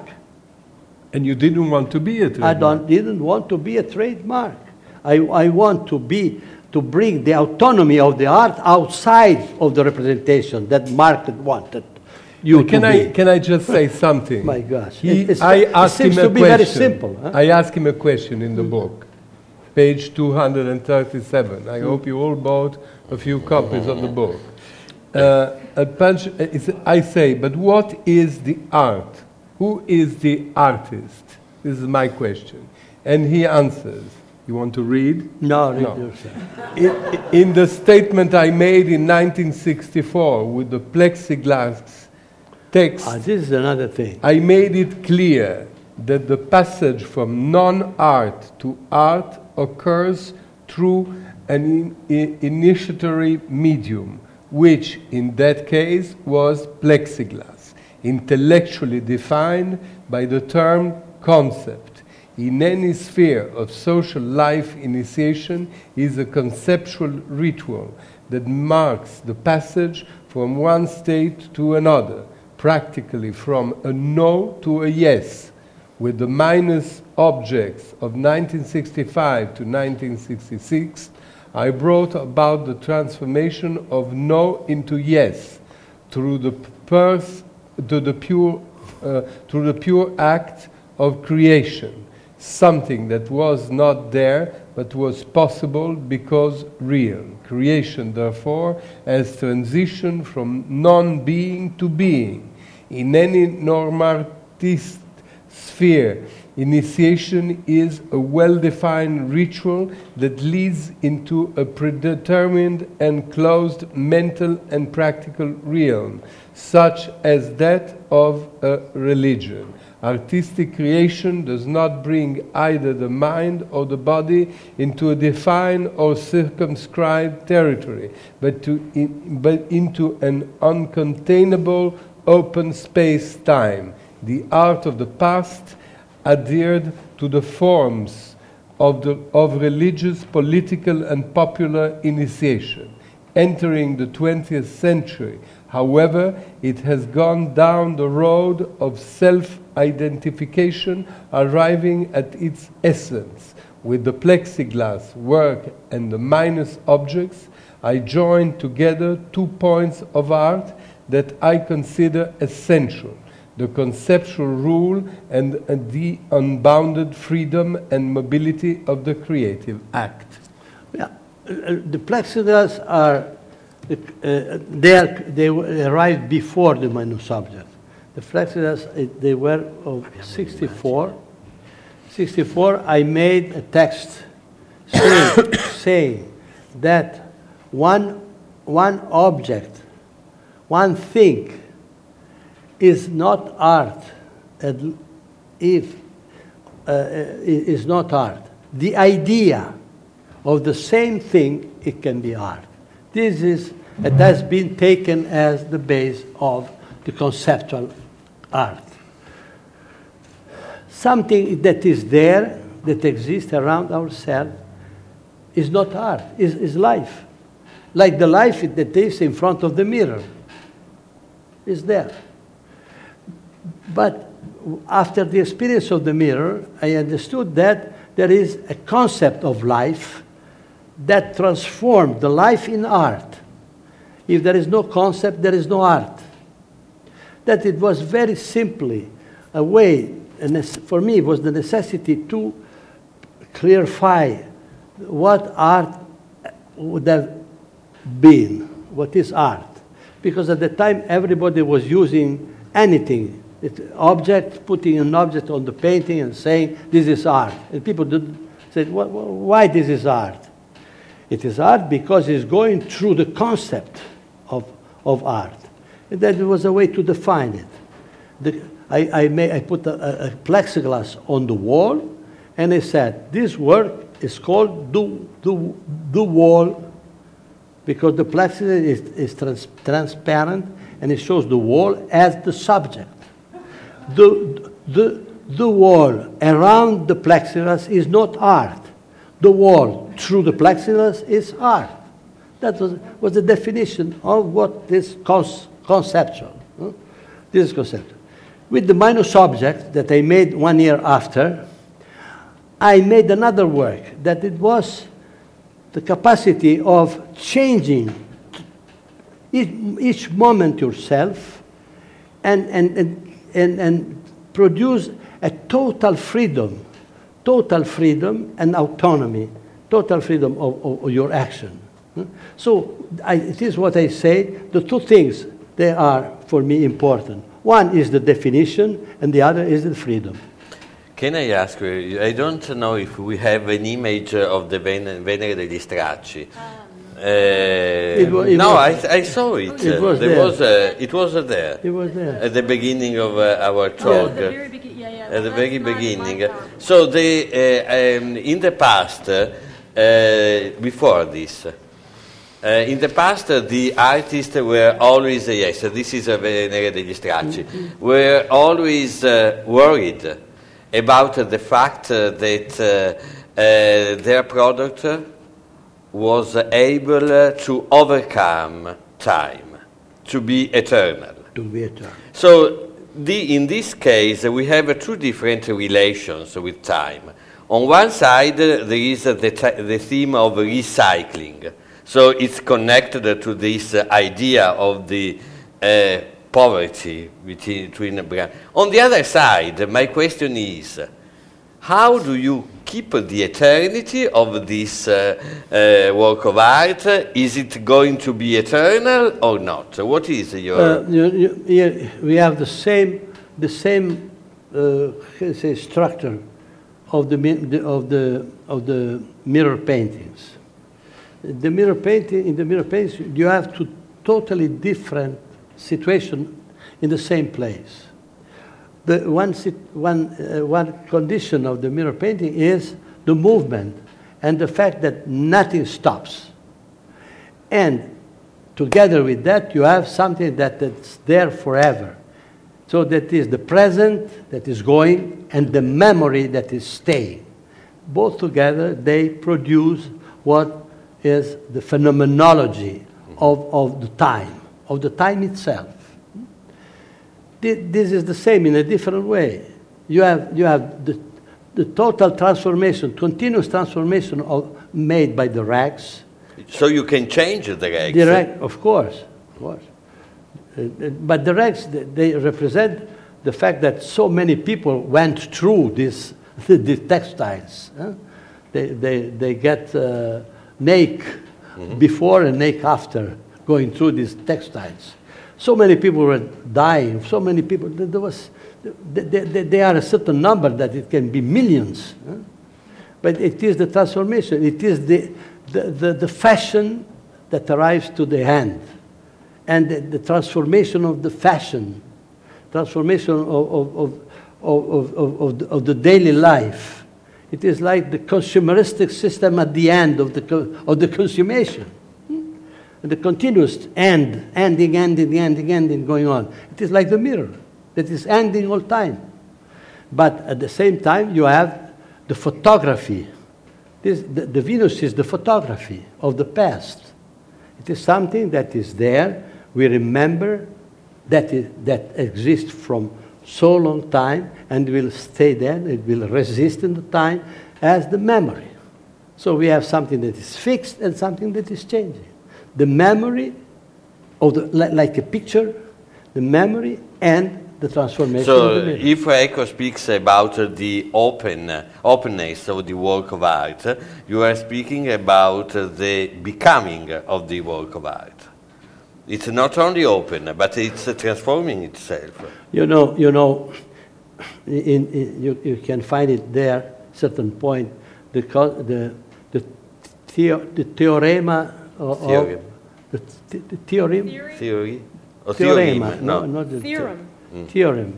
And you didn't want to be a trademark.
I don't, didn't want to be a trademark. I, I want to be, to bring the autonomy of the art outside of the representation that market wanted you
can
to
I,
be.
Can I just say something?
My gosh.
He,
it, it's,
I
it
asked
seems
him a
to be
question.
very simple. Huh?
I asked him a question in the book, page two hundred thirty-seven. I hope you all bought a few copies of the book. Uh, a punch, I say, but what is the art? Who is the artist? This is my question. And he answers. You want to read?
No, read
No.
yourself.
In, in the statement I made in nineteen sixty-four with the plexiglass text,
Ah, this is another thing.
I made it clear that the passage from non-art to art occurs through an in, in, initiatory medium, which in that case was plexiglass, intellectually defined by the term concept. In any sphere of social life, initiation is a conceptual ritual that marks the passage from one state to another, practically from a no to a yes, with the minus objects of nineteen sixty-five to nineteen sixty-six, I brought about the transformation of no into yes through the purse, to the pure, uh, through the pure act of creation, something that was not there but was possible because real. Creation, therefore, has transitioned from non-being to being. In any normative sphere, initiation is a well-defined ritual that leads into a predetermined and closed mental and practical realm, such as that of a religion. Artistic creation does not bring either the mind or the body into a defined or circumscribed territory, but, to in, but into an uncontainable open space-time. The art of the past adhered to the forms of, the, of religious, political, and popular initiation. Entering the twentieth century, however, it has gone down the road of self-identification, arriving at its essence. With the plexiglass work and the minus objects, I joined together two points of art that I consider essential: the conceptual rule and, and the unbounded freedom and mobility of the creative act.
Yeah. The plexiglass are, uh, they, are, they arrived before the minus object. The plexiglass, they were of sixty-four. sixty-four, I made a text saying, saying that one, one object, one thing is not art, and if uh, is not art. The idea of the same thing, it can be art. This is, it has been taken as the base of the conceptual art. Something that is there, that exists around ourselves, is not art, is, is life. Like the life that is in front of the mirror, is there. But after the experience of the mirror, I understood that there is a concept of life that transformed the life in art. If there is no concept, there is no art. That it was very simply a way, and for me it was the necessity to clarify what art would have been, what is art. Because at the time everybody was using anything, it, object, putting an object on the painting and saying this is art. And people did, said, well, why this is art? It is art because it's going through the concept of, of art. And that was a way to define it. The, I, I, may, I put a, a plexiglass on the wall, and I said, this work is called the, the, the wall, because the plexiglass is, is trans, transparent, and it shows the wall as the subject. The, the, the wall around the plexiglass is not art. The wall through the plexiglass is art. That was, was the definition of what is cons, conceptual. Huh? This is conceptual. With the minus object that I made one year after, I made another work that it was the capacity of changing each, each moment yourself and, and, and, and, and produce a total freedom, total freedom and autonomy, total freedom of, of, of your action. So I, it is what I say, the two things, they are for me important. One is the definition and the other is the freedom.
Can I ask you, I don't know if we have an image of the Ven- Venere degli Stracci. Uh,
It wa- it
no,
was-
I, I saw it.
It was
there
there.
was uh, it was uh, there.
It was there.
At the beginning of uh, our talk.
At the very begin- yeah, yeah.
At the
Well,
very
that's my-
beginning.
my part.
So they, uh, um, in the past, uh, before this, uh, in the past, uh, the artists were always, uh, yes, this is uh, Venere degli Stracci, were always uh, worried about uh, the fact uh, that uh, uh, their product was able uh, to overcome time, to be eternal.
To be eternal.
So the, in this case, uh, we have uh, two different relations with time. On one side, uh, there is uh, the, t- the theme of recycling. So it's connected to this uh, idea of the uh, poverty between, between brand. On the other side, my question is, how do you keep the eternity of this uh, uh, work of art? Is it going to be eternal or not? What is your...
Uh, you, you, here we have the same, the same uh, say structure of the, mi- the, of, the, of the mirror paintings. The mirror painting, in the mirror paintings, you have two totally different situations in the same place. The one, sit, one, uh, one condition of the mirror painting is the movement and the fact that nothing stops. And together with that, you have something that is there forever. So that is the present that is going and the memory that is staying. Both together, they produce what is the phenomenology of, of the time, of the time itself. This is the same in a different way. You have, you have the, the total transformation, continuous transformation of, made by the rags.
So you can change the rags.
The rag, of course, of course. Uh, uh, but the rags, they, they represent the fact that so many people went through this, the textiles. Huh? They, they, they get uh, naked mm-hmm. before and naked after going through these textiles. So many people were dying, so many people, there was, they, they, they are a certain number that it can be millions. Huh? But it is the transformation, it is the, the, the, the fashion that arrives to the hand. And the, the transformation of the fashion, transformation of, of, of, of, of, of, the, of the daily life. It is like the consumeristic system at the end of the, of the consummation. The continuous end, ending, ending, ending, ending, going on. It is like the mirror that is ending all time. But at the same time, you have the photography. This, the, the Venus is the photography of the past. It is something that is there. We remember that is, that exists from so long time and will stay there. It will resist in the time as the memory. So we have something that is fixed and something that is changing. The memory, of the, like a picture, the memory and the transformation
so
of the mirror.
If Eco speaks about uh, the open, uh, openness of the work of art, uh, you are speaking about uh, the becoming of the work of art. It's not only open, but it's uh, transforming itself.
You know, you know, in, in, you, you can find it there, certain point, the, the, the, theo, the theorema of,
Theorem.
the, th- the theorem,
Theory?
Theory? Or
theorema,
theorem?
no, not the
Theorem.
the- theorem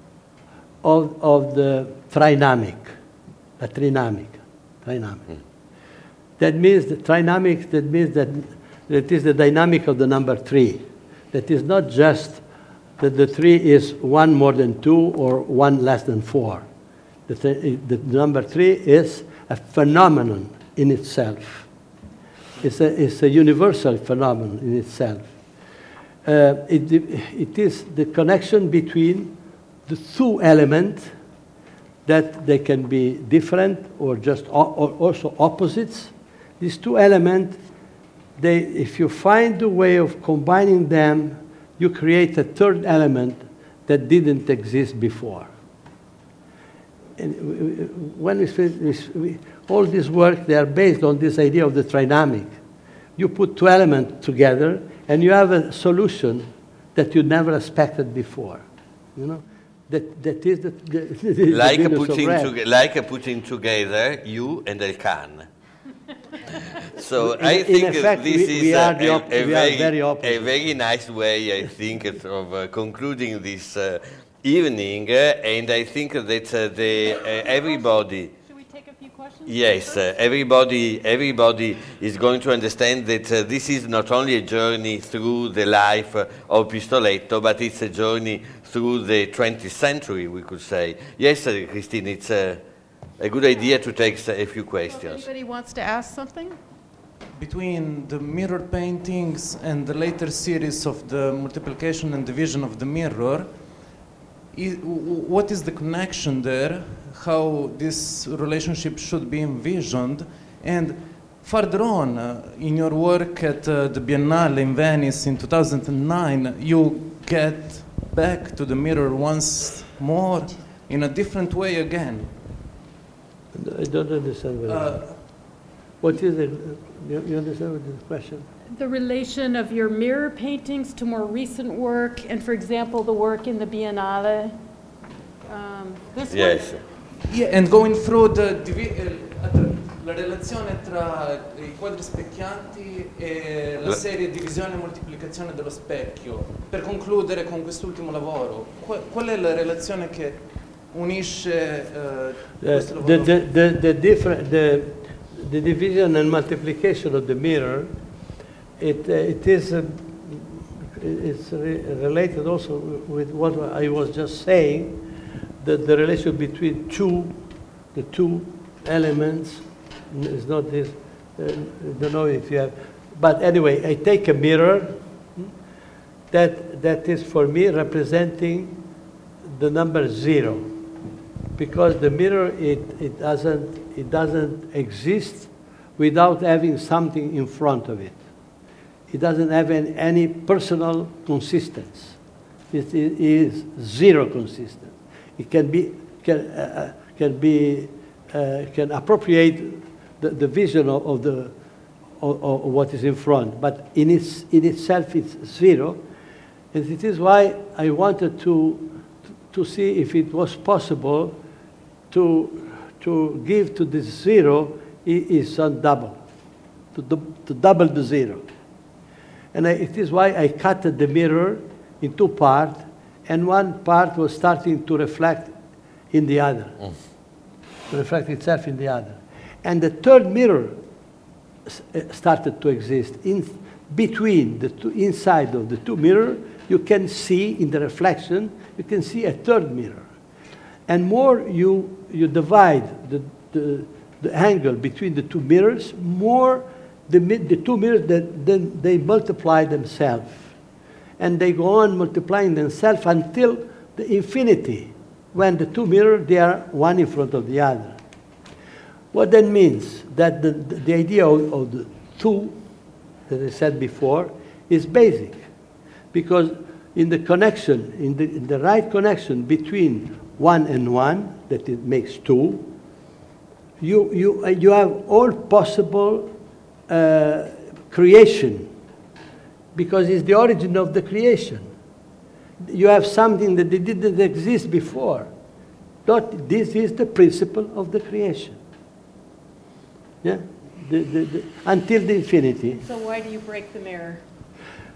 of, of the trinamic, a trinamic, trinamic. That means the trinamic, that means that it is the dynamic of the number three. That is not just that the three is one more than two or one less than four. The, th- the number three is a phenomenon in itself. It's a, it's a universal phenomenon in itself. Uh, it, it is the connection between the two elements that they can be different or just o- or also opposites. These two elements, they, if you find a way of combining them, you create a third element that didn't exist before. And when we, we, we, all this work, they are based on this idea of the trinamic. You put two elements together, and you have a solution that you never expected before. You know, that that is the, the, the
Like,
the
a
Venus of
putting
red.
toge- like a putting together you and El Khan. So
In-
I
in
think
effect,
this
we-
is
we
a,
are the
a-
op-
a
we are
very,
very
a
opposite.
very nice way, I think, of uh, concluding this uh, evening. Uh, and I think that uh, the, uh, everybody...
Should we take a few questions?
Yes, uh, everybody, everybody is going to understand that uh, this is not only a journey through the life uh, of Pistoletto, but it's a journey through the twentieth century, we could say. Yes, uh, Christine, it's uh, a good idea to take s- a few
So if
questions.
anybody wants to ask something?
Between the mirror paintings and the later series of the multiplication and division of the mirror, I, w- what is the connection there? How this relationship should be envisioned? And further on, uh, in your work at uh, the Biennale in Venice in two thousand nine, you get back to the mirror once more in a different way again.
I don't understand what.
Uh,
what is it? You, you understand what the question?
The relation of your mirror paintings to more recent work, and for example, the work in the Biennale. Um, this one-
Yes.
Yeah, and going through the divi- eh, tra- la relazione tra i quadri specchianti e la
La-
serie divisione e moltiplicazione dello specchio. Per concludere con quest'ultimo lavoro, qual, qual è la relazione che unisce eh,
The,
questo
the,
lavoro?
the, the, the, different, the, the division and multiplication of the mirror, it, uh, it is uh, it's re- related also with what I was just saying, that the relation between two, the two elements is not this, uh, I don't know if you have, but anyway, I take a mirror hmm, that, that is for me representing the number zero. Because the mirror, it, it, doesn't, it doesn't exist without having something in front of it. It doesn't have any, any personal consistence. It is zero consistent. It can be, can, uh, can be, uh, can appropriate the, the vision of, of, the, of, of what is in front, but in, its, in itself it's zero. And it is why I wanted to, to see if it was possible to, to give to this zero i- is some double, to, dou- to double the zero. And I, it is why I cut the mirror in two parts, and one part was starting to reflect in the other, to reflect itself in the other. And the third mirror s- uh, started to exist. In between the two, inside of the two mirrors, you can see in the reflection, you can see a third mirror. And more you, you divide the, the, the angle between the two mirrors, more the, mi- the two mirrors, that, then they multiply themselves. And they go on multiplying themselves until the infinity, when the two mirrors, they are one in front of the other. What that means, that the, the, the idea of, of the two, that I said before, is basic. Because in the connection, in the, in the right connection between one and one, that it makes two, you, you, uh, you have all possible uh, creation, because it's the origin of the creation. You have something that didn't exist before. Not, this is the principle of the creation. Yeah? The, the, the, until the infinity.
So why do you break the mirror?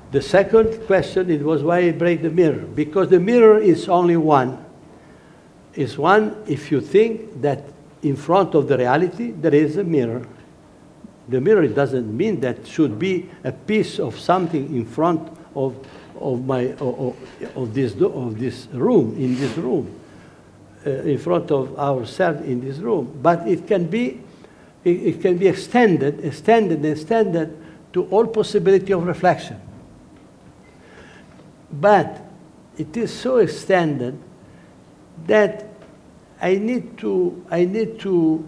The second question, it was why I break the mirror. Because the mirror is only one. It's one if you think that in front of the reality there is a mirror. The mirror doesn't mean that should be a piece of something in front of of my of, of this of this room in this room, uh, in front of ourselves in this room. But it can be it, it can be extended, extended, extended to all possibility of reflection. But it is so extended that I need to I need to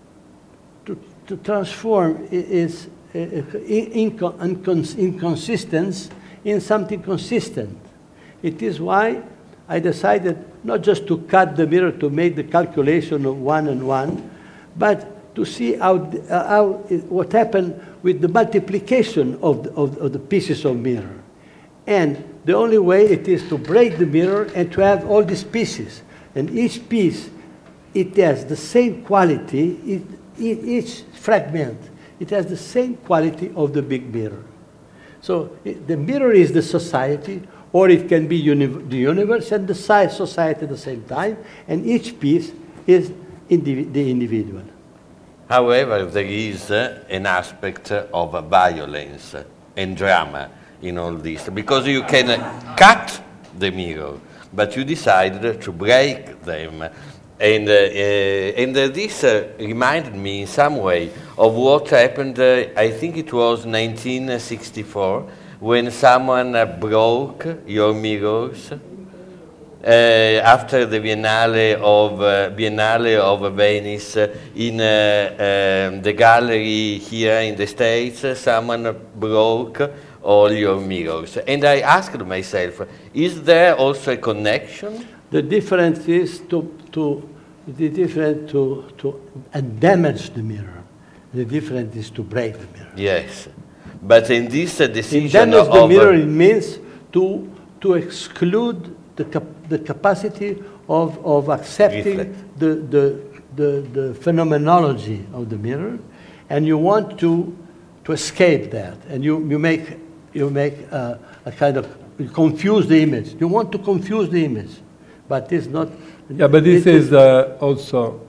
to, to transform its uh, incon, incons, inconsistence in something consistent. It is why I decided not just to cut the mirror to make the calculation of one and one, but to see how, uh, how it, what happened with the multiplication of the, of, of the pieces of mirror. And the only way it is to break the mirror and to have all these pieces. And each piece, it has the same quality, it, it, each fragment, it has the same quality of the big mirror. So it, the mirror is the society, or it can be uni the universe and the society at the same time, and each piece is indiv the individual.
However, there is uh, an aspect of violence and drama in all this, because you can uh, cut the mirror, but you decided to break them. And, uh, uh, and uh, this uh, reminded me in some way of what happened, uh, I think it was nineteen sixty-four, when someone uh, broke your mirrors uh, after the Biennale of, uh, Biennale of Venice uh, in uh, um, the gallery here in the States. Uh, someone broke all your mirrors. And I asked myself, is there also a connection?
The difference is to, to the difference to, to uh, damage the mirror. The difference is to break the mirror.
Yes. But in this uh, decision
in damage
of...
the mirror, it means to, to exclude the, cap the capacity of, of accepting the, the, the, the phenomenology of the mirror, and you want to, to escape that, and you, you make, you make a, a kind of, you confuse the image. You want to confuse the image, but it's not...
Yeah, but this is, is uh, also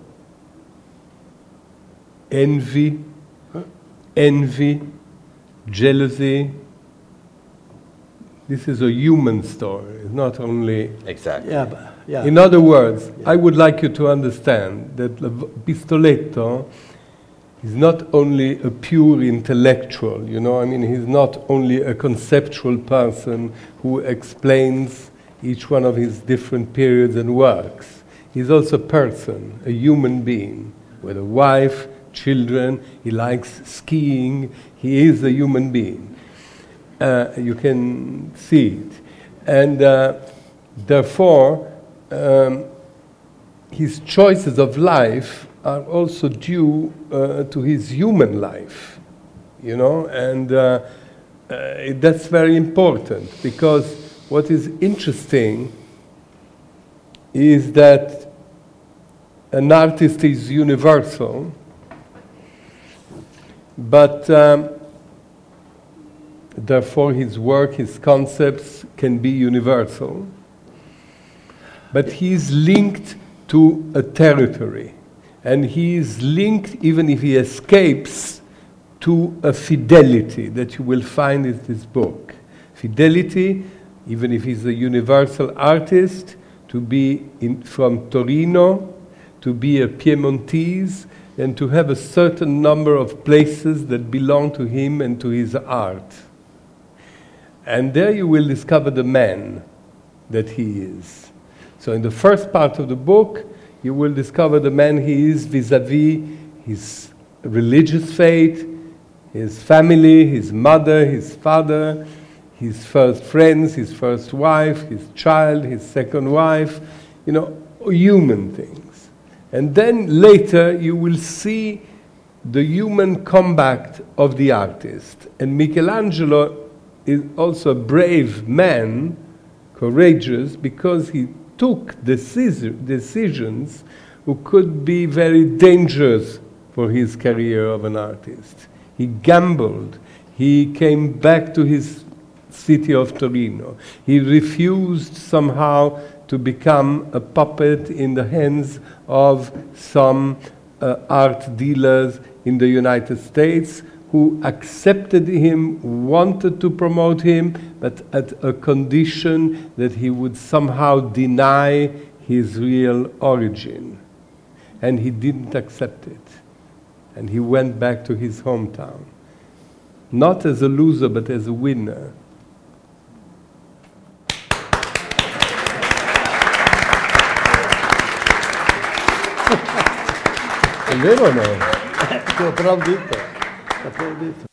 envy, huh? envy, jealousy. This is a human story. It's not only...
Exactly.
Yeah, but, yeah.
In other words, yeah. I would like you to understand that Pistoletto is not only a pure intellectual, you know, I mean, he's not only a conceptual person who explains each one of his different periods and works. He's also a person, a human being, with a wife, children, he likes skiing, he is a human being. Uh, you can see it. And uh, therefore, um, his choices of life are also due uh, to his human life, you know, and uh, uh, that's very important, because what is interesting is that an artist is universal, but um, therefore his work, his concepts can be universal, but he is linked to a territory, and he is linked, even if he escapes, to a fidelity that you will find in this book. Fidelity, even if he's a universal artist, to be in, from Torino, to be a Piemontese, and to have a certain number of places that belong to him and to his art. And there you will discover the man that he is. So in the first part of the book, you will discover the man he is vis-à-vis his religious faith, his family, his mother, his father, his first friends, his first wife, his child, his second wife, you know, human things. And then later you will see the human comeback of the artist. And Michelangelo is also a brave man, courageous, because he took decisi- decisions who could be very dangerous for his career of an artist. He gambled. He came back to his city of Torino. He refused somehow to become a puppet in the hands of some uh, art dealers in the United States who accepted him, wanted to promote him, but at a condition that he would somehow deny his real origin. And he didn't accept it. And he went back to his hometown. Not as a loser, but as a winner.
È vero o no? Ti ho applaudito. Applaudito.